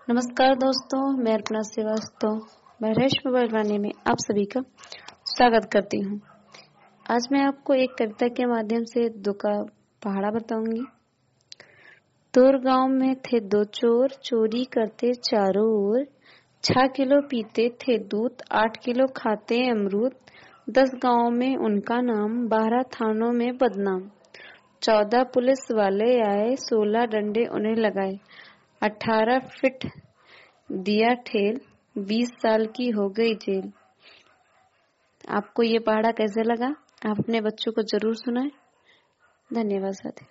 नमस्कार दोस्तों, मैं अर्पणा श्रीवास्तव। मैं रेशम बलवानी में आप सभी का स्वागत करती हूँ। आज मैं आपको एक कविता के माध्यम से दो का पहाड़ा बताऊंगी। तोर गांव में थे दो चोर, चोरी करते चारों ओर। 6 किलो पीते थे दूध, 8 किलो खाते अमरूद। 10 गांव में उनका नाम, 12 थानों में बदनाम। 14 पुलिस वाले आए, 16 डंडे उन्हें लगाए। 18 फिट दिया ठेल, 20 साल की हो गई जेल। आपको ये पहाड़ा कैसे लगा? आप अपने बच्चों को जरूर सुनाएं। धन्यवाद साथी।